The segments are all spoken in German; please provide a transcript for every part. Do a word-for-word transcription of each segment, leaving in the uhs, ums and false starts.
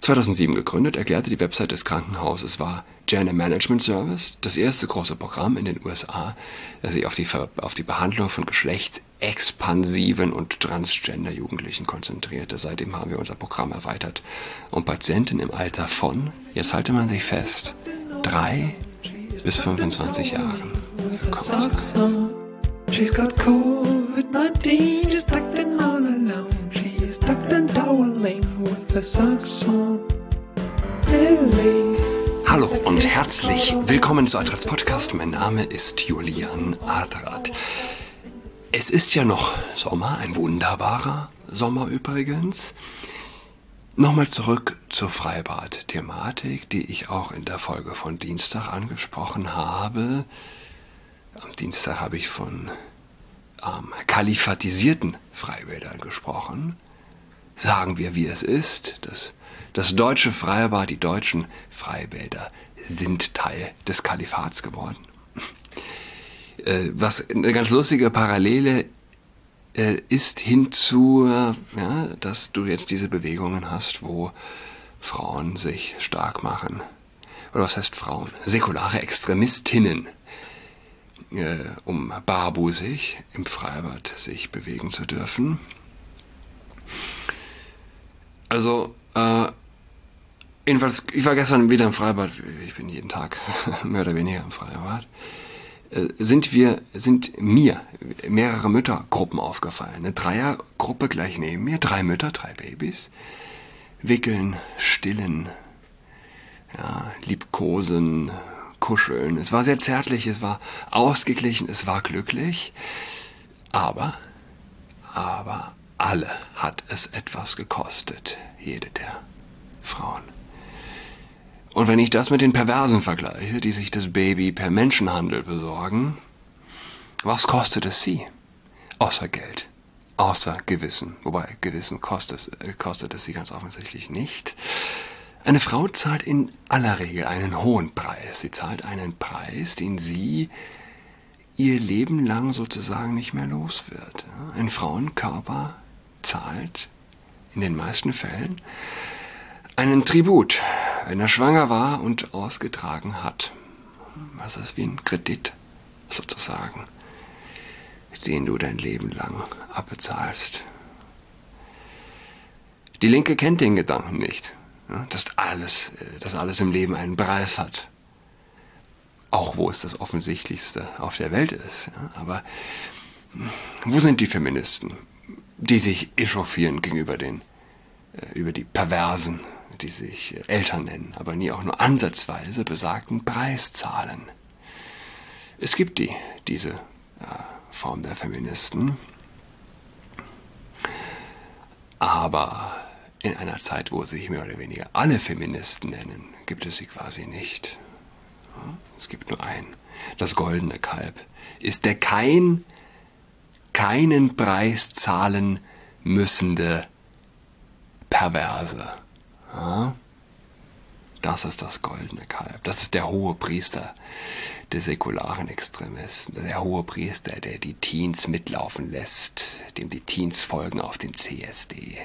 zweitausendsieben gegründet, erklärte die Website des Krankenhauses war Gender Management Service, das erste große Programm in den U S A, das sich auf die, Ver- auf die Behandlung von geschlechtsexpansiven und Transgender-Jugendlichen konzentrierte. Seitdem haben wir unser Programm erweitert, um Patienten im Alter von, jetzt halte man sich fest, drei bis fünfundzwanzig Jahren. She's got covid nineteen, she's tucked in all alone. She is tucked and toweling with the socks on. Lily. Hallo und herzlich willkommen zu Adrats Podcast. Mein Name ist Julian Adrat. Es ist ja noch Sommer, ein wunderbarer Sommer übrigens. Nochmal zurück zur Freibad-Thematik, die ich auch in der Folge von Dienstag angesprochen habe. Am Dienstag habe ich von ähm, kalifatisierten Freibädern gesprochen. Sagen wir, wie es ist. Das, das deutsche Freibad, die deutschen Freibäder sind Teil des Kalifats geworden. Äh, was eine ganz lustige Parallele äh, ist hinzu, äh, ja, dass du jetzt diese Bewegungen hast, wo Frauen sich stark machen. Oder was heißt Frauen? Säkulare Extremistinnen. Äh, um barbusig im Freibad sich bewegen zu dürfen. Also, äh, jedenfalls, ich war gestern wieder im Freibad, ich bin jeden Tag mehr oder weniger im Freibad, äh, sind wir, sind mir mehrere Müttergruppen aufgefallen. Eine Dreiergruppe gleich neben mir, drei Mütter, drei Babys, wickeln, stillen, ja, liebkosen, kuscheln. Es war sehr zärtlich, es war ausgeglichen, es war glücklich. Aber, aber alle hat es etwas gekostet, jede der Frauen. Und wenn ich das mit den Perversen vergleiche, die sich das Baby per Menschenhandel besorgen, was kostet es sie? Außer Geld, außer Gewissen. Wobei Gewissen kostet, kostet es sie ganz offensichtlich nicht. Eine Frau zahlt in aller Regel einen hohen Preis. Sie zahlt einen Preis, den sie ihr Leben lang sozusagen nicht mehr los wird. Ein Frauenkörper zahlt in den meisten Fällen einen Tribut, wenn er schwanger war und ausgetragen hat. Das ist wie ein Kredit sozusagen, den du dein Leben lang abbezahlst. Die Linke kennt den Gedanken nicht. Dass alles, dass alles im Leben einen Preis hat. Auch wo es das Offensichtlichste auf der Welt ist. Aber wo sind die Feministen, die sich echauffieren gegenüber den, über die Perversen, die sich Eltern nennen, aber nie auch nur ansatzweise besagten Preis zahlen? Es gibt die, diese äh, Form der Feministen. Aber in einer Zeit, wo sich mehr oder weniger alle Feministen nennen, gibt es sie quasi nicht. Es gibt nur einen. Das goldene Kalb ist der kein, keinen Preis zahlen müssende Perverse. Das ist das goldene Kalb. Das ist der hohe Priester der säkularen Extremisten. Der hohe Priester, der die Teens mitlaufen lässt, dem die Teens folgen auf den C S D.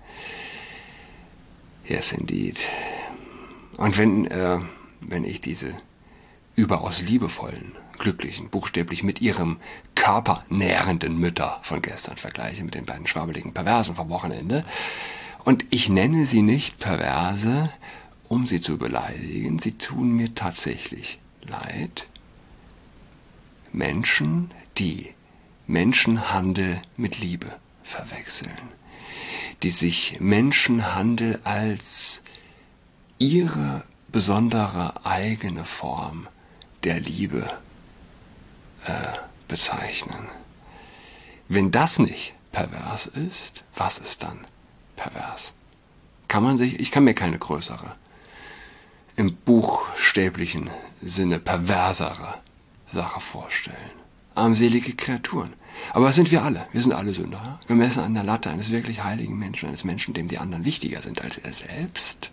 Yes, indeed. Und wenn, äh, wenn ich diese überaus liebevollen, glücklichen, buchstäblich mit ihrem Körper nährenden Mütter von gestern vergleiche mit den beiden schwabbeligen Perversen vom Wochenende, und ich nenne sie nicht Perverse, um sie zu beleidigen, sie tun mir tatsächlich leid. Menschen, die Menschenhandel mit Liebe verwechseln, die sich Menschenhandel als ihre besondere eigene Form der Liebe äh, bezeichnen. Wenn das nicht pervers ist, was ist dann pervers? Kann man sich, ich kann mir keine größere, im buchstäblichen Sinne perversere Sache vorstellen. Armselige Kreaturen. Aber das sind wir alle. Wir sind alle Sünder. Ja? Gemessen an der Latte eines wirklich heiligen Menschen, eines Menschen, dem die anderen wichtiger sind als er selbst.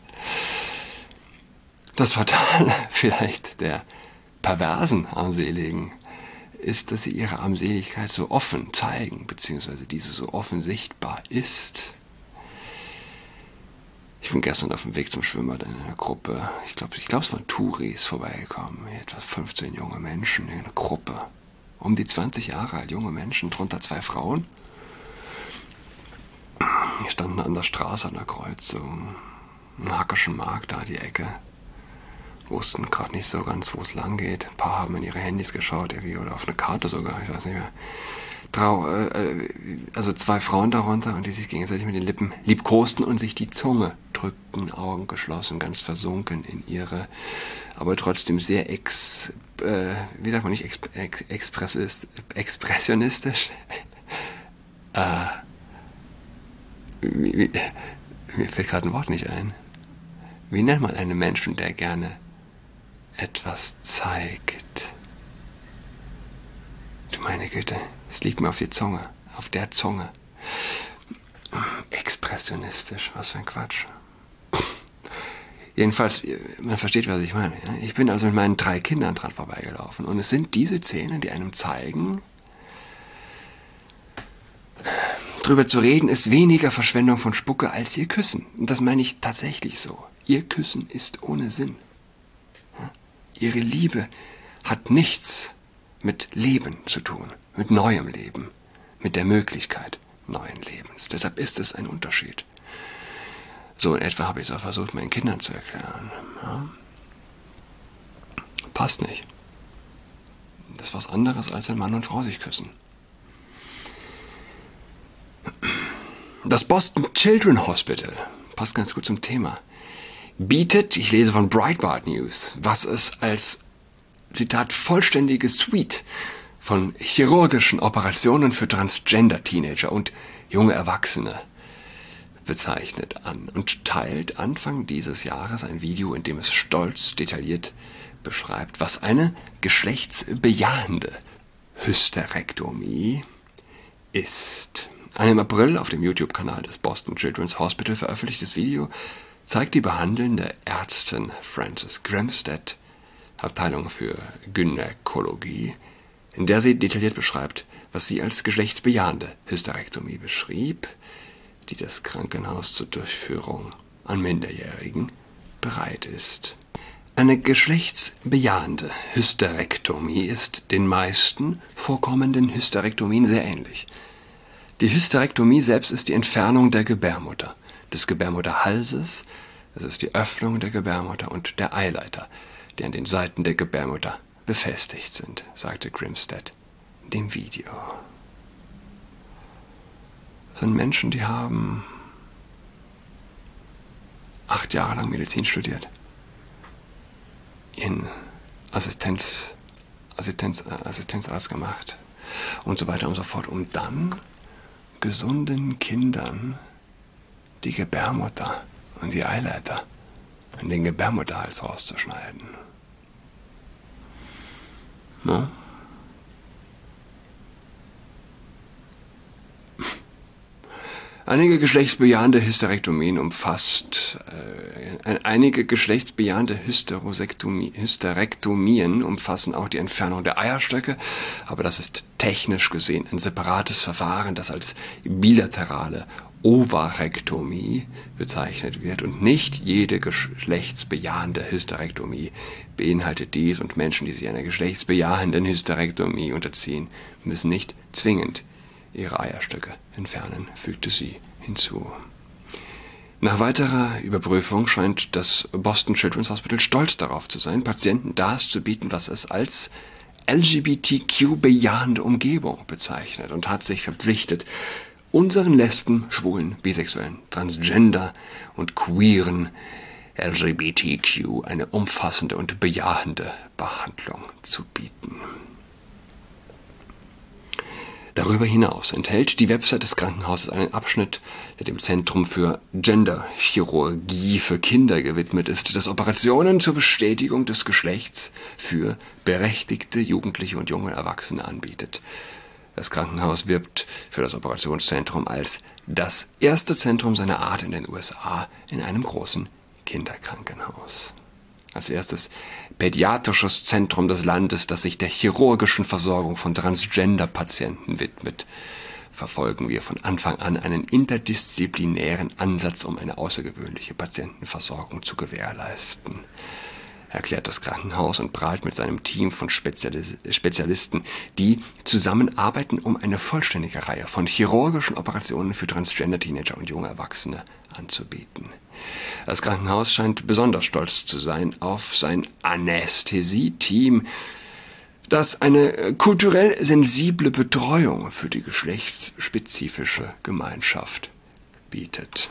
Das Fatale vielleicht der perversen Armseligen ist, dass sie ihre Armseligkeit so offen zeigen, beziehungsweise diese so offen sichtbar ist. Ich bin gestern auf dem Weg zum Schwimmbad in einer Gruppe, ich glaube, ich glaube, es waren Touris vorbeigekommen, etwa fünfzehn junge Menschen in einer Gruppe. Um die zwanzig Jahre alt, junge Menschen, drunter zwei Frauen. Die standen an der Straße, an der Kreuzung, im Hackerschen Markt, da die Ecke. Wussten gerade nicht so ganz, wo es lang geht. Ein paar haben in ihre Handys geschaut, irgendwie, oder auf eine Karte sogar, ich weiß nicht mehr. Trau, äh, also zwei Frauen darunter und die sich gegenseitig mit den Lippen liebkosten und sich die Zunge drückten, Augen geschlossen, ganz versunken in ihre, aber trotzdem sehr ex, äh, wie sagt man nicht, ex, ex, expressist, expressionistisch. äh, wie, wie, mir fällt gerade ein Wort nicht ein. Wie nennt man einen Menschen, der gerne etwas zeigt? Du meine Güte, es liegt mir auf die Zunge, auf der Zunge. Expressionistisch, was für ein Quatsch. Jedenfalls, man versteht, was ich meine. Ich bin also mit meinen drei Kindern dran vorbeigelaufen und es sind diese Szenen, die einem zeigen, drüber zu reden ist weniger Verschwendung von Spucke als ihr Küssen. Und das meine ich tatsächlich so. Ihr Küssen ist ohne Sinn. Ihre Liebe hat nichts mit Leben zu tun, mit neuem Leben, mit der Möglichkeit neuen Lebens. Deshalb ist es ein Unterschied. So in etwa habe ich es auch versucht, meinen Kindern zu erklären. Ja? Passt nicht. Das ist was anderes, als wenn Mann und Frau sich küssen. Das Boston Children's Hospital, passt ganz gut zum Thema, bietet, ich lese von Breitbart News, was es als, Zitat, vollständige Suite von chirurgischen Operationen für Transgender-Teenager und junge Erwachsene bezeichnet an und teilt Anfang dieses Jahres ein Video, in dem es stolz detailliert beschreibt, was eine geschlechtsbejahende Hysterektomie ist. Ein im April auf dem YouTube-Kanal des Boston Children's Hospital veröffentlichtes Video zeigt die behandelnde Ärztin Frances Grimstead, Abteilung für Gynäkologie, in der sie detailliert beschreibt, was sie als geschlechtsbejahende Hysterektomie beschrieb, die das Krankenhaus zur Durchführung an Minderjährigen bereit ist. Eine geschlechtsbejahende Hysterektomie ist den meisten vorkommenden Hysterektomien sehr ähnlich. Die Hysterektomie selbst ist die Entfernung der Gebärmutter, des Gebärmutterhalses, das ist die Öffnung der Gebärmutter und der Eileiter, die an den Seiten der Gebärmutter befestigt sind, sagte Grimstead in dem Video. Das sind Menschen, die haben acht Jahre lang Medizin studiert, ihren Assistenz, Assistenz, Assistenzarzt gemacht und so weiter und so fort, um dann gesunden Kindern die Gebärmutter und die Eileiter und den Gebärmutterhals rauszuschneiden. No? Einige geschlechtsbejahende Hysterektomien umfasst, äh, einige geschlechtsbejahende Hysterosektomie, Hysterektomien umfassen auch die Entfernung der Eierstöcke, aber das ist technisch gesehen ein separates Verfahren, das als bilaterale Ovarektomie bezeichnet wird und nicht jede geschlechtsbejahende Hysterektomie beinhaltet dies und Menschen, die sich einer geschlechtsbejahenden Hysterektomie unterziehen, müssen nicht zwingend ihre Eierstöcke entfernen, fügte sie hinzu. Nach weiterer Überprüfung scheint das Boston Children's Hospital stolz darauf zu sein, Patienten das zu bieten, was es als L G B T Q-bejahende Umgebung bezeichnet und hat sich verpflichtet, unseren Lesben, Schwulen, Bisexuellen, Transgender und queeren L G B T Q eine umfassende und bejahende Behandlung zu bieten. Darüber hinaus enthält die Website des Krankenhauses einen Abschnitt, der dem Zentrum für Genderchirurgie für Kinder gewidmet ist, das Operationen zur Bestätigung des Geschlechts für berechtigte Jugendliche und junge Erwachsene anbietet. Das Krankenhaus wirbt für das Operationszentrum als das erste Zentrum seiner Art in den U S A in einem großen Kinderkrankenhaus. Als erstes pädiatrisches Zentrum des Landes, das sich der chirurgischen Versorgung von Transgender-Patienten widmet, verfolgen wir von Anfang an einen interdisziplinären Ansatz, um eine außergewöhnliche Patientenversorgung zu gewährleisten, erklärt das Krankenhaus und prahlt mit seinem Team von Spezialis- Spezialisten, die zusammenarbeiten, um eine vollständige Reihe von chirurgischen Operationen für Transgender-Teenager und junge Erwachsene anzubieten. Das Krankenhaus scheint besonders stolz zu sein auf sein Anästhesie-Team, das eine kulturell sensible Betreuung für die geschlechtsspezifische Gemeinschaft bietet.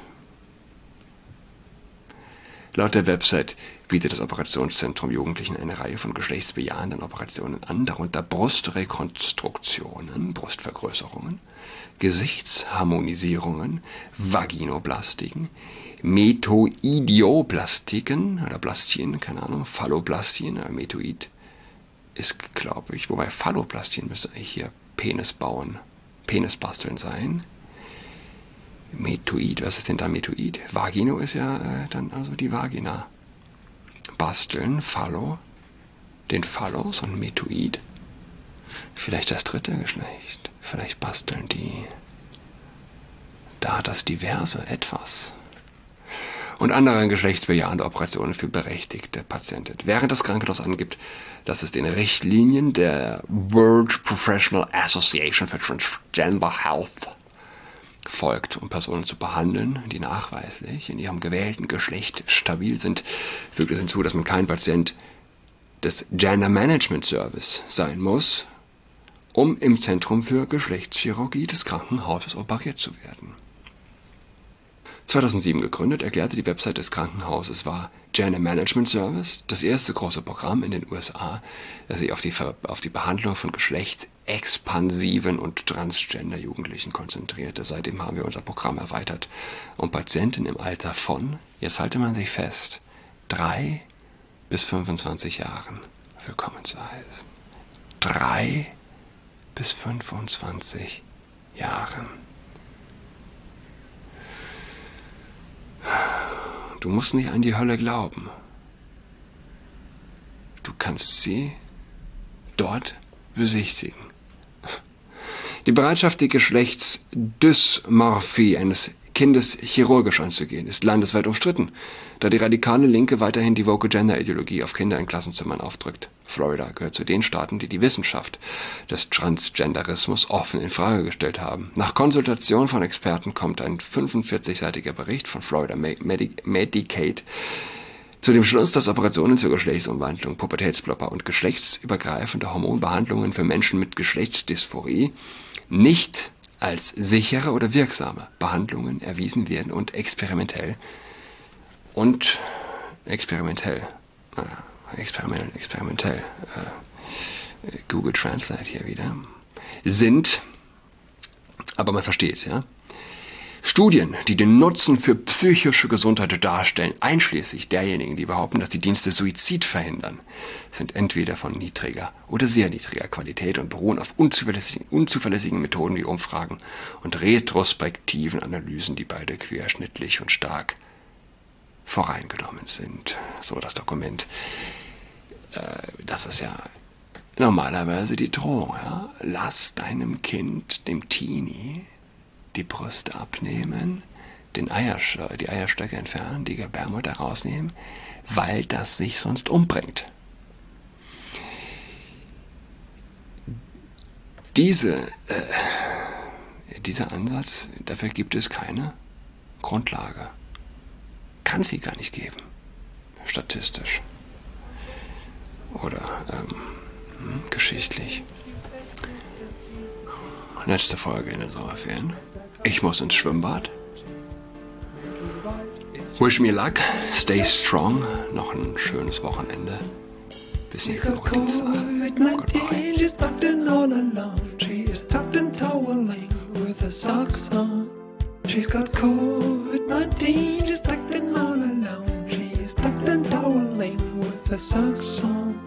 Laut der Website bietet das Operationszentrum Jugendlichen eine Reihe von geschlechtsbejahenden Operationen an, darunter Brustrekonstruktionen, Brustvergrößerungen, Gesichtsharmonisierungen, Vaginoplastiken, Metoidioplastiken oder Plastien, keine Ahnung, Phalloplastien, oder Metoid ist, glaube ich, wobei Phalloplastien müsste eigentlich hier Penis bauen, Penisbasteln sein. Metoid, was ist denn da Metoid? Vagino ist ja äh, dann also die Vagina. Basteln, Phallo, den Phallos und Metoid. Vielleicht das dritte Geschlecht. Vielleicht basteln die da das diverse etwas. Und andere geschlechtsbejahende Operationen für berechtigte Patienten. Während das Krankenhaus angibt, dass es den Richtlinien der World Professional Association for Transgender Health folgt, um Personen zu behandeln, die nachweislich in ihrem gewählten Geschlecht stabil sind, fügt es hinzu, dass man kein Patient des Gender Management Service sein muss, um im Zentrum für Geschlechtschirurgie des Krankenhauses operiert zu werden. zweitausendsieben gegründet, erklärte die Website des Krankenhauses war Gender Management Service das erste große Programm in den U S A, das sich auf die, Ver- auf die Behandlung von geschlechtsexpansiven und Transgender-Jugendlichen konzentrierte. Seitdem haben wir unser Programm erweitert, um Patienten im Alter von, jetzt halte man sich fest, drei bis fünfundzwanzig Jahren willkommen zu heißen. Drei bis fünfundzwanzig Jahren. Du musst nicht an die Hölle glauben. Du kannst sie dort besichtigen. Die Bereitschaft, die Geschlechtsdysmorphie eines Kindes chirurgisch anzugehen, ist landesweit umstritten, da die radikale Linke weiterhin die woke Gender-Ideologie auf Kinder in Klassenzimmern aufdrückt. Florida gehört zu den Staaten, die die Wissenschaft des Transgenderismus offen in Frage gestellt haben. Nach Konsultation von Experten kommt ein fünfundvierzigseitiger Bericht von Florida Medi- Medicaid zu dem Schluss, dass Operationen zur Geschlechtsumwandlung, Pubertätsblocker und geschlechtsübergreifende Hormonbehandlungen für Menschen mit Geschlechtsdysphorie nicht als sichere oder wirksame Behandlungen erwiesen werden und experimentell und experimentell, naja, experimentell, experimentell, äh, Google Translate hier wieder, sind, aber man versteht, ja, Studien, die den Nutzen für psychische Gesundheit darstellen, einschließlich derjenigen, die behaupten, dass die Dienste Suizid verhindern, sind entweder von niedriger oder sehr niedriger Qualität und beruhen auf unzuverlässigen, unzuverlässigen Methoden wie Umfragen und retrospektiven Analysen, die beide querschnittlich und stark voreingenommen sind. So das Dokument. Äh, das ist ja normalerweise die Drohung. Ja? Lass deinem Kind, dem Teenie, die Brüste abnehmen, den Eiersch- die Eierstöcke entfernen, die Gebärmutter rausnehmen, weil das sich sonst umbringt. Diese, äh, dieser Ansatz, dafür gibt es keine Grundlage. Kann sie gar nicht geben, statistisch oder ähm, geschichtlich. Letzte Folge in den Sommerferien. Ich muss ins Schwimmbad. Wish me luck, stay strong. Noch ein schönes Wochenende. Bis nächste Woche Dienstag. Goodbye. She's tucked in all alone. She is tucked in toweling with her socks on. She's got COVID nineteen. She's tucked in all alone. She is tucked in toweling with her socks on.